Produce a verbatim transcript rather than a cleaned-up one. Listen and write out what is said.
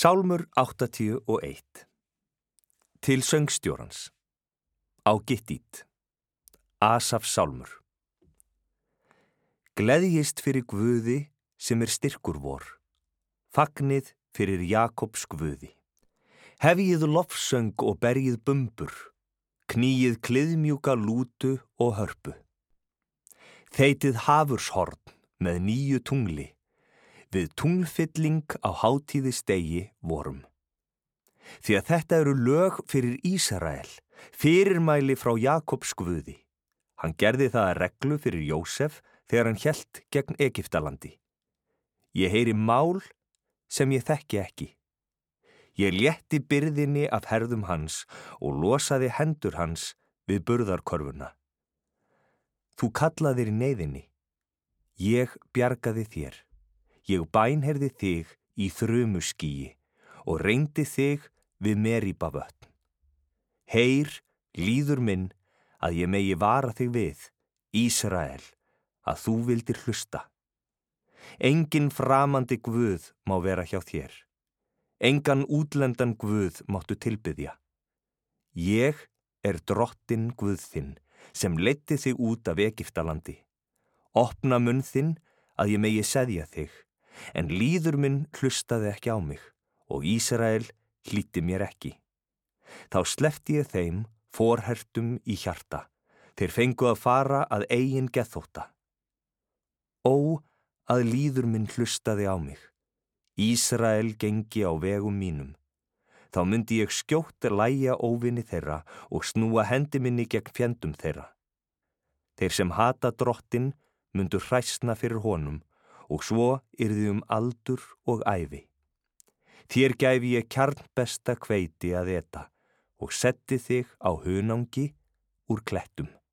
Sálmur áttatíu og eitt. Til söngstjórans. Á Gittít. Asafs sálmur. Gleðjist fyrir Guði sem er styrkur vor. Fagnið fyrir Jakobs Guði. Hefjið lofsöng og berjið bumbur. Kníið kliðmjúka lútu og hörpu. Þeytið hafurshorn með nýju tungli. Við tunglfylling á hátíðisdegi vorum. Því að þetta eru lög fyrir Ísrael, fyrirmæli frá Jakobs Guði. Hann gerði það að reglu fyrir Jósef þegar hann hélt gegn Egyptalandi. Ég heyri mál sem ég þekki ekki. Ég létti byrðinni af herðum hans og losaði hendur hans við burðarkörfuna. Þú kallaðir í neyðinni. Ég bjargaði þér. Ég bænherði þig í þrumuskýi og reyndi þig við Meríbavötn. Heyr, líður minn, að ég megi vara þig við, Ísrael, að þú vildir hlusta. Engin framandi guð má vera hjá þér. Engan útlendan guð máttu tilbiðja. Ég er drottinn Guð þinn, sem leiddi þig út af Egyptalandi. Opna munn þinn að ég megi seðja þig, en líður minn hlustaði ekki á mig, og Ísrael hlýddi mér ekki. Þá sleppti ég þeim forhertum í hjarta, þeir fengu að fara að eigin geðþótta. Ó, að líður minn hlustaði á mig, Ísrael gengi á vegum mínum. Þá myndi ég skjótt lægja óvini þeirra og snúa hendi minni gegn fjendum þeirra. Þeir sem hata drottinn myndu hræsna fyrir honum, og svo yrði um aldur og ævi. Þér gæfi ég kjarnbesta hveiti að eta og setti þig á hunangi úr klettum.